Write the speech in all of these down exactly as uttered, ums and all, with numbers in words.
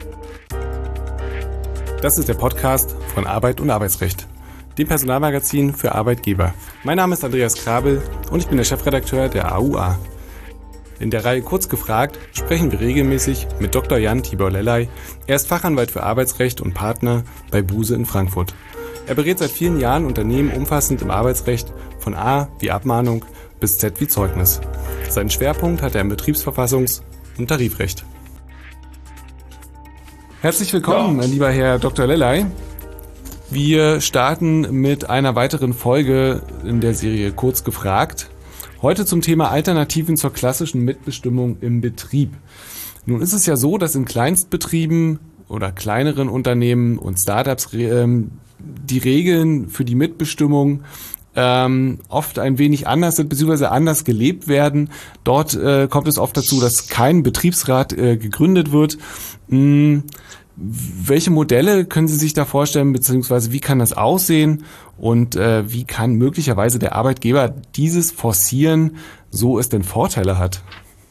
Das ist der Podcast von Arbeit und Arbeitsrecht, dem Personalmagazin für Arbeitgeber. Mein Name ist Andreas Krabel und ich bin der Chefredakteur der A U A. In der Reihe Kurz gefragt sprechen wir regelmäßig mit Doktor Jan Tibor Lellay. Er ist Fachanwalt für Arbeitsrecht und Partner bei Buse in Frankfurt. Er berät seit vielen Jahren Unternehmen umfassend im Arbeitsrecht von A wie Abmahnung bis Z wie Zeugnis. Seinen Schwerpunkt hat er im Betriebsverfassungs- und Tarifrecht. Herzlich willkommen, ja. Lieber Herr Doktor Lellay. Wir starten mit einer weiteren Folge in der Serie Kurz gefragt. Heute zum Thema Alternativen zur klassischen Mitbestimmung im Betrieb. Nun ist es ja so, dass in Kleinstbetrieben oder kleineren Unternehmen und Startups ähm, die Regeln für die Mitbestimmung ähm, oft ein wenig anders sind, beziehungsweise anders gelebt werden. Dort äh, kommt es oft dazu, dass kein Betriebsrat äh, gegründet wird. Hm, welche Modelle können Sie sich da vorstellen, beziehungsweise wie kann das aussehen und äh, wie kann möglicherweise der Arbeitgeber dieses forcieren, so es denn Vorteile hat?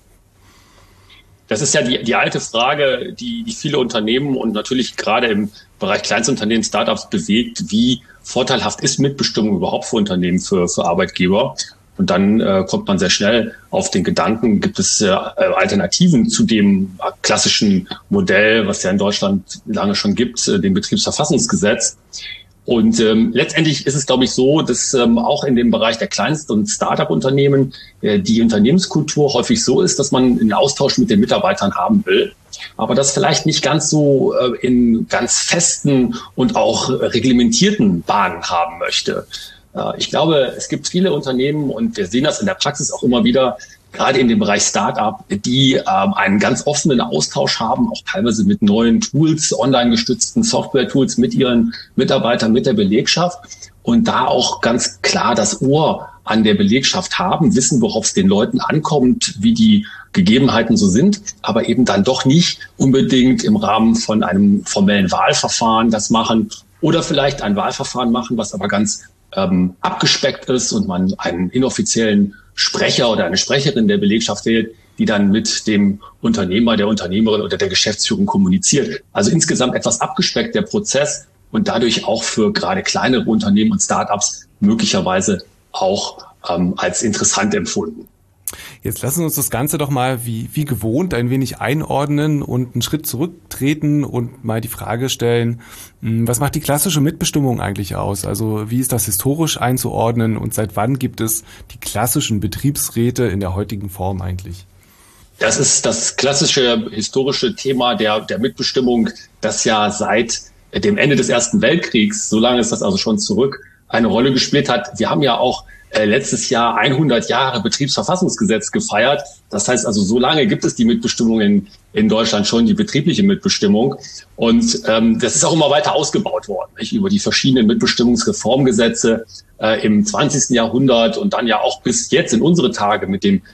Das ist ja die, die alte Frage, die, die viele Unternehmen und natürlich gerade im Bereich Kleinstunternehmen, Startups bewegt. Wie vorteilhaft ist Mitbestimmung überhaupt für Unternehmen, für, für Arbeitgeber? Und dann äh, kommt man sehr schnell auf den Gedanken, gibt es äh, Alternativen zu dem klassischen Modell, was ja in Deutschland lange schon gibt, äh, dem Betriebsverfassungsgesetz. Und ähm, letztendlich ist es, glaube ich, so, dass ähm, auch in dem Bereich der Kleinst- und Start-up-Unternehmen äh, die Unternehmenskultur häufig so ist, dass man einen Austausch mit den Mitarbeitern haben will, aber das vielleicht nicht ganz so äh, in ganz festen und auch reglementierten Bahnen haben möchte. Äh, ich glaube, es gibt viele Unternehmen und wir sehen das in der Praxis auch immer wieder, gerade in dem Bereich Start-up, die ähm, einen ganz offenen Austausch haben, auch teilweise mit neuen Tools, online gestützten Software-Tools mit ihren Mitarbeitern, mit der Belegschaft und da auch ganz klar das Ohr an der Belegschaft haben, wissen, worauf es den Leuten ankommt, wie die Gegebenheiten so sind, aber eben dann doch nicht unbedingt im Rahmen von einem formellen Wahlverfahren das machen oder vielleicht ein Wahlverfahren machen, was aber ganz ähm, abgespeckt ist und man einen inoffiziellen Sprecher oder eine Sprecherin der Belegschaft wählt, die dann mit dem Unternehmer, der Unternehmerin oder der Geschäftsführung kommuniziert. Also insgesamt etwas abgespeckt der Prozess und dadurch auch für gerade kleinere Unternehmen und Startups möglicherweise auch ähm, als interessant empfunden. Jetzt lassen wir uns das Ganze doch mal wie, wie gewohnt ein wenig einordnen und einen Schritt zurücktreten und mal die Frage stellen, was macht die klassische Mitbestimmung eigentlich aus? Also wie ist das historisch einzuordnen und seit wann gibt es die klassischen Betriebsräte in der heutigen Form eigentlich? Das ist das klassische historische Thema der, der Mitbestimmung, das ja seit dem Ende des Ersten Weltkriegs, so lange ist das also schon zurück, eine Rolle gespielt hat. Wir haben ja auch äh, letztes Jahr hundert Jahre Betriebsverfassungsgesetz gefeiert. Das heißt also, so lange gibt es die Mitbestimmung in, in Deutschland schon, die betriebliche Mitbestimmung. Und ähm, das ist auch immer weiter ausgebaut worden, nicht? Über die verschiedenen Mitbestimmungsreformgesetze äh, im zwanzigsten Jahrhundert und dann ja auch bis jetzt in unsere Tage mit dem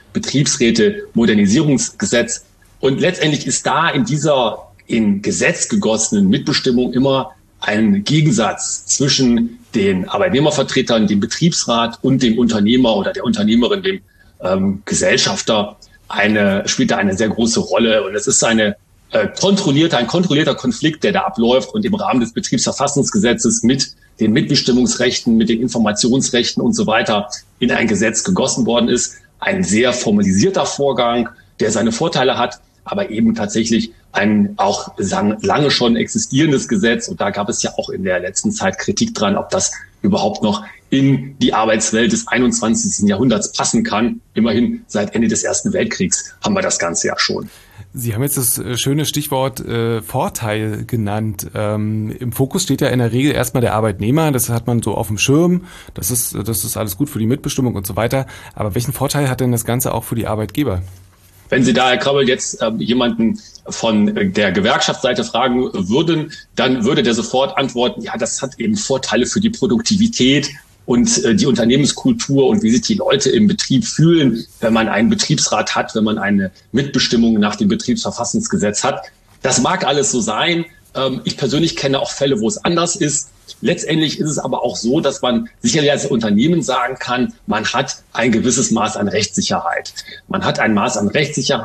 Betriebsräte-Modernisierungsgesetz. Und letztendlich ist da in dieser in Gesetz gegossenen Mitbestimmung immer ein Gegensatz zwischen den Arbeitnehmervertretern, dem Betriebsrat und dem Unternehmer oder der Unternehmerin, dem ähm, Gesellschafter, eine, spielt da eine sehr große Rolle. Und es ist eine äh, kontrollierte, ein kontrollierter Konflikt, der da abläuft und im Rahmen des Betriebsverfassungsgesetzes mit den Mitbestimmungsrechten, mit den Informationsrechten und so weiter in ein Gesetz gegossen worden ist. Ein sehr formalisierter Vorgang, der seine Vorteile hat, aber eben tatsächlich ein auch lange schon existierendes Gesetz. Und da gab es ja auch in der letzten Zeit Kritik dran, ob das überhaupt noch in die Arbeitswelt des einundzwanzigsten Jahrhunderts passen kann. Immerhin seit Ende des Ersten Weltkriegs haben wir das Ganze ja schon. Sie haben jetzt das schöne Stichwort äh, Vorteil genannt. Ähm, im Fokus steht ja in der Regel erstmal der Arbeitnehmer. Das hat man so auf dem Schirm. Das ist, das ist alles gut für die Mitbestimmung und so weiter. Aber welchen Vorteil hat denn das Ganze auch für die Arbeitgeber? Wenn Sie da, Herr Krabbel, jetzt äh, jemanden von der Gewerkschaftsseite fragen würden, dann würde der sofort antworten, ja, das hat eben Vorteile für die Produktivität und äh, die Unternehmenskultur und wie sich die Leute im Betrieb fühlen, wenn man einen Betriebsrat hat, wenn man eine Mitbestimmung nach dem Betriebsverfassungsgesetz hat. Das mag alles so sein. Ähm, ich persönlich kenne auch Fälle, wo es anders ist. Letztendlich ist es aber auch so, dass man sicherlich als Unternehmen sagen kann, man hat ein gewisses Maß an Rechtssicherheit. Man hat ein Maß an Rechtssicherheit,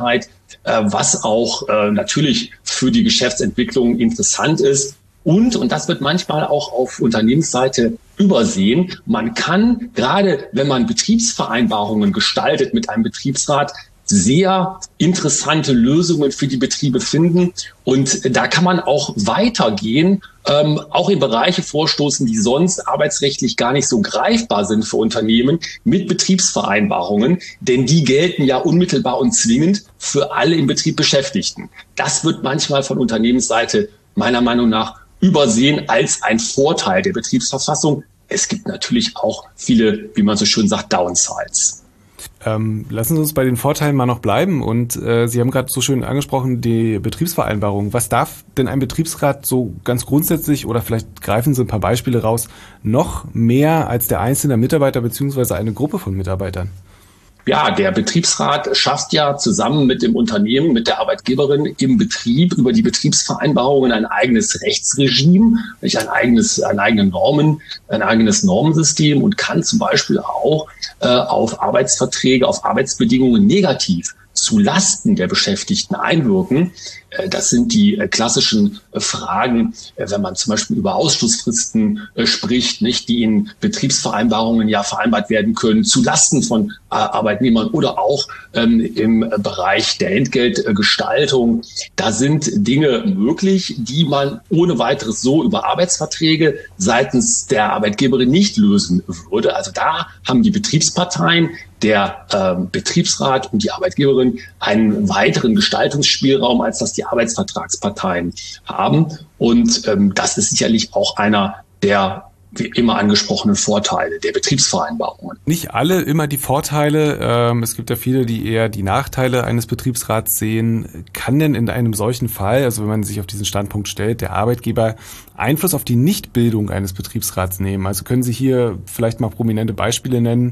äh, was auch äh, natürlich für die Geschäftsentwicklung interessant ist. Und, und das wird manchmal auch auf Unternehmensseite übersehen, man kann, gerade wenn man Betriebsvereinbarungen gestaltet mit einem Betriebsrat, sehr interessante Lösungen für die Betriebe finden. Und da kann man auch weitergehen, ähm, auch in Bereiche vorstoßen, die sonst arbeitsrechtlich gar nicht so greifbar sind für Unternehmen mit Betriebsvereinbarungen. Denn die gelten ja unmittelbar und zwingend für alle im Betrieb Beschäftigten. Das wird manchmal von Unternehmensseite meiner Meinung nach übersehen als ein Vorteil der Betriebsverfassung. Es gibt natürlich auch viele, wie man so schön sagt, Downsides. Ähm, lassen Sie uns bei den Vorteilen mal noch bleiben. Und äh, Sie haben gerade so schön angesprochen, die Betriebsvereinbarung. Was darf denn ein Betriebsrat so ganz grundsätzlich, oder vielleicht greifen Sie ein paar Beispiele raus, noch mehr als der einzelne Mitarbeiter bzw. eine Gruppe von Mitarbeitern? Ja, der Betriebsrat schafft ja zusammen mit dem Unternehmen, mit der Arbeitgeberin im Betrieb über die Betriebsvereinbarungen ein eigenes Rechtsregime, ein eigenes, ein eigene Normen, ein eigenes Normensystem und kann zum Beispiel auch äh, auf Arbeitsverträge, auf Arbeitsbedingungen negativ zu Lasten der Beschäftigten einwirken. Das sind die klassischen Fragen, wenn man zum Beispiel über Ausschlussfristen spricht, nicht, die in Betriebsvereinbarungen ja vereinbart werden können, zu Lasten von Arbeitnehmern oder auch ähm, im Bereich der Entgeltgestaltung. Da sind Dinge möglich, die man ohne weiteres so über Arbeitsverträge seitens der Arbeitgeberin nicht lösen würde. Also da haben die Betriebsparteien, der äh, Betriebsrat und die Arbeitgeberin einen weiteren Gestaltungsspielraum, als das die Arbeitsvertragsparteien haben. Und ähm, das ist sicherlich auch einer der wie immer angesprochenen Vorteile der Betriebsvereinbarungen. Nicht alle immer die Vorteile. Ähm, es gibt ja viele, die eher die Nachteile eines Betriebsrats sehen. Kann denn in einem solchen Fall, also wenn man sich auf diesen Standpunkt stellt, der Arbeitgeber Einfluss auf die Nichtbildung eines Betriebsrats nehmen? Also können Sie hier vielleicht mal prominente Beispiele nennen,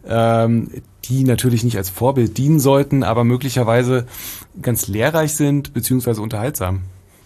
ähm, die natürlich nicht als Vorbild dienen sollten, aber möglicherweise ganz lehrreich sind bzw. unterhaltsam?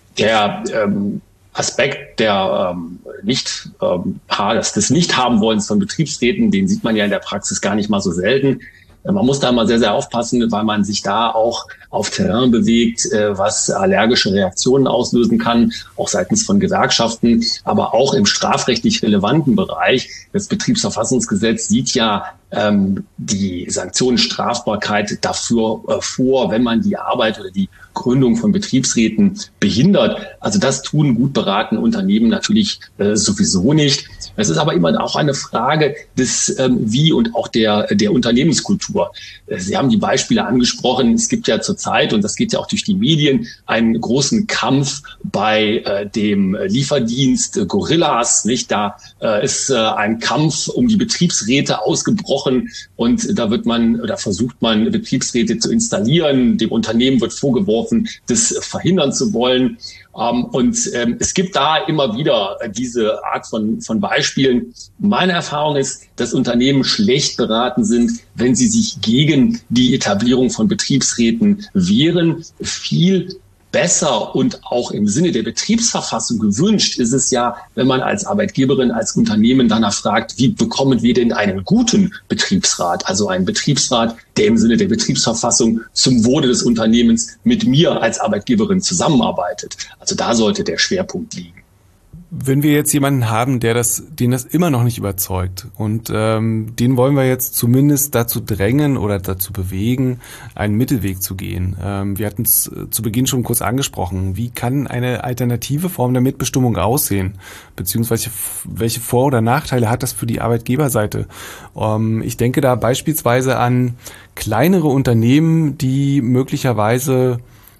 Der ähm Aspekt der ähm, nicht ähm, des, des Nicht-Haben-Wollens von Betriebsräten, den sieht man ja in der Praxis gar nicht mal so selten. Äh, man muss da mal sehr, sehr aufpassen, weil man sich da auch auf Terrain bewegt, äh, was allergische Reaktionen auslösen kann, auch seitens von Gewerkschaften, aber auch im strafrechtlich relevanten Bereich. Das Betriebsverfassungsgesetz sieht ja ähm, die Sanktionenstrafbarkeit dafür äh, vor, wenn man die Arbeit oder die Gründung von Betriebsräten behindert. Also das tun gut beratene Unternehmen natürlich äh, sowieso nicht. Es ist aber immer auch eine Frage des ähm, Wie und auch der der Unternehmenskultur. Äh, Sie haben die Beispiele angesprochen. Es gibt ja zurzeit, und das geht ja auch durch die Medien, einen großen Kampf bei äh, dem Lieferdienst äh, Gorillas. Nicht? Da äh, ist äh, ein Kampf um die Betriebsräte ausgebrochen und da wird man oder versucht man Betriebsräte zu installieren. Dem Unternehmen wird vorgeworfen, das verhindern zu wollen. Ähm, und ähm, es gibt da immer wieder diese Art von, von Beispielen. Meine Erfahrung ist, dass Unternehmen schlecht beraten sind, wenn sie sich gegen die Etablierung von Betriebsräten wehren. Viel besser und auch im Sinne der Betriebsverfassung gewünscht ist es ja, wenn man als Arbeitgeberin, als Unternehmen danach fragt, wie bekommen wir denn einen guten Betriebsrat? Also einen Betriebsrat, der im Sinne der Betriebsverfassung zum Wohle des Unternehmens mit mir als Arbeitgeberin zusammenarbeitet. Also da sollte der Schwerpunkt liegen. Wenn wir jetzt jemanden haben, der das, den das immer noch nicht überzeugt und ähm, den wollen wir jetzt zumindest dazu drängen oder dazu bewegen, einen Mittelweg zu gehen. Ähm, wir hatten es zu Beginn schon kurz angesprochen. Wie kann eine alternative Form der Mitbestimmung aussehen? Beziehungsweise welche Vor- oder Nachteile hat das für die Arbeitgeberseite? Ähm, ich denke da beispielsweise an kleinere Unternehmen, die möglicherweise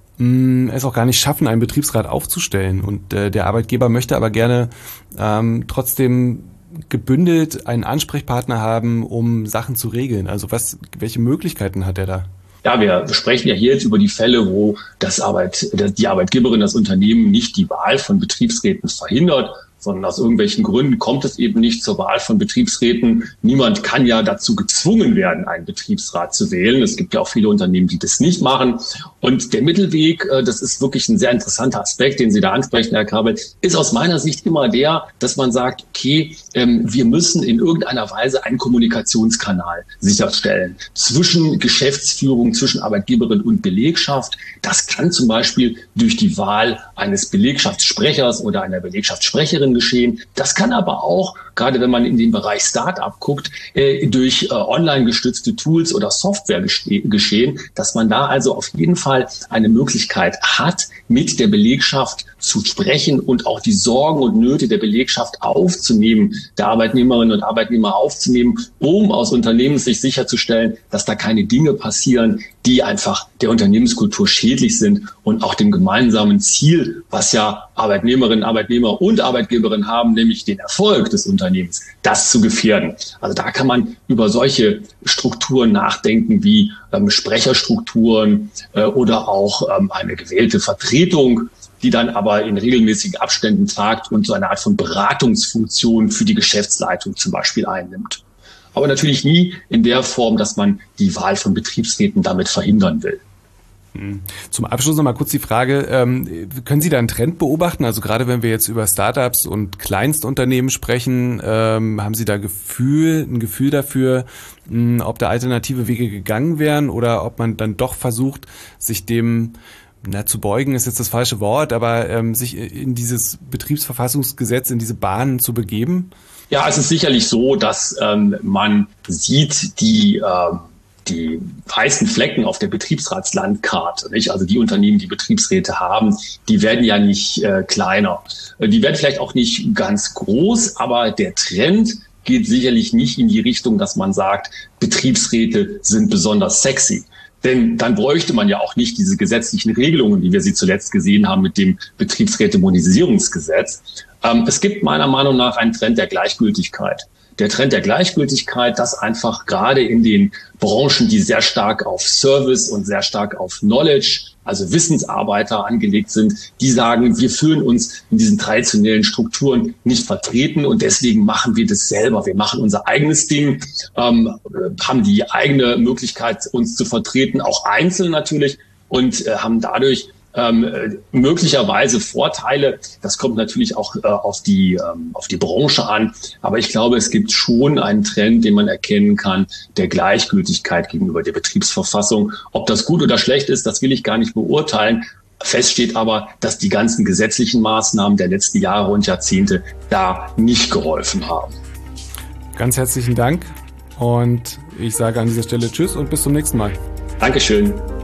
es auch gar nicht schaffen, einen Betriebsrat aufzustellen. Und äh, der Arbeitgeber möchte aber gerne ähm, trotzdem gebündelt einen Ansprechpartner haben, um Sachen zu regeln. Also was, welche Möglichkeiten hat er da? Ja, wir sprechen ja hier jetzt über die Fälle, wo das Arbeit, die Arbeitgeberin, das Unternehmen nicht die Wahl von Betriebsräten verhindert. sondern aus irgendwelchen Gründen kommt es eben nicht zur Wahl von Betriebsräten. Niemand kann ja dazu gezwungen werden, einen Betriebsrat zu wählen. Es gibt ja auch viele Unternehmen, die das nicht machen. Und der Mittelweg, das ist wirklich ein sehr interessanter Aspekt, den Sie da ansprechen, Herr Kabel, ist aus meiner Sicht immer der, dass man sagt, okay, wir müssen in irgendeiner Weise einen Kommunikationskanal sicherstellen zwischen Geschäftsführung, zwischen Arbeitgeberin und Belegschaft. Das kann zum Beispiel durch die Wahl eines Belegschaftssprechers oder einer Belegschaftssprecherin geschehen. Das kann aber auch, gerade wenn man in den Bereich Start-up guckt, äh, durch äh, online gestützte Tools oder Software geschehen, dass man da also auf jeden Fall eine Möglichkeit hat, mit der Belegschaft zu sprechen und auch die Sorgen und Nöte der Belegschaft aufzunehmen, der Arbeitnehmerinnen und Arbeitnehmer aufzunehmen, um aus Unternehmenssicht sicherzustellen, dass da keine Dinge passieren, die einfach der Unternehmenskultur schädlich sind und auch dem gemeinsamen Ziel, was ja Arbeitnehmerinnen, Arbeitnehmer und Arbeitgeberinnen haben, nämlich den Erfolg des Unternehmens, das zu gefährden. Also da kann man über solche Strukturen nachdenken wie ähm, Sprecherstrukturen äh, oder auch ähm, eine gewählte Vertretung, die dann aber in regelmäßigen Abständen tagt und so eine Art von Beratungsfunktion für die Geschäftsleitung zum Beispiel einnimmt. Aber natürlich nie in der Form, dass man die Wahl von Betriebsräten damit verhindern will. Zum Abschluss noch mal kurz die Frage, ähm, können Sie da einen Trend beobachten? Also gerade wenn wir jetzt über Startups und Kleinstunternehmen sprechen, ähm, haben Sie da Gefühl, ein Gefühl dafür, mh, ob da alternative Wege gegangen wären oder ob man dann doch versucht, sich dem Na, zu beugen ist jetzt das falsche Wort, aber ähm, sich in dieses Betriebsverfassungsgesetz, in diese Bahnen zu begeben? Ja, es ist sicherlich so, dass ähm, man sieht, die äh, die weißen Flecken auf der Betriebsratslandkarte, nicht? Also die Unternehmen, die Betriebsräte haben, die werden ja nicht äh, kleiner. Die werden vielleicht auch nicht ganz groß, aber der Trend geht sicherlich nicht in die Richtung, dass man sagt, Betriebsräte sind besonders sexy. Denn dann bräuchte man ja auch nicht diese gesetzlichen Regelungen, wie wir sie zuletzt gesehen haben mit dem Betriebsräte-Monisierungsgesetz. Ähm, es gibt meiner Meinung nach einen Trend der Gleichgültigkeit. Der Trend der Gleichgültigkeit, dass einfach gerade in den Branchen, die sehr stark auf Service und sehr stark auf Knowledge, also Wissensarbeiter angelegt sind, die sagen, wir fühlen uns in diesen traditionellen Strukturen nicht vertreten und deswegen machen wir das selber. Wir machen unser eigenes Ding, ähm, haben die eigene Möglichkeit, uns zu vertreten, auch einzeln natürlich, und äh, haben dadurch Ähm, möglicherweise Vorteile. Das kommt natürlich auch äh, auf die ähm, auf die Branche an. Aber ich glaube, es gibt schon einen Trend, den man erkennen kann, der Gleichgültigkeit gegenüber der Betriebsverfassung. Ob das gut oder schlecht ist, das will ich gar nicht beurteilen. Fest steht aber, dass die ganzen gesetzlichen Maßnahmen der letzten Jahre und Jahrzehnte da nicht geholfen haben. Ganz herzlichen Dank und ich sage an dieser Stelle Tschüss und bis zum nächsten Mal. Dankeschön.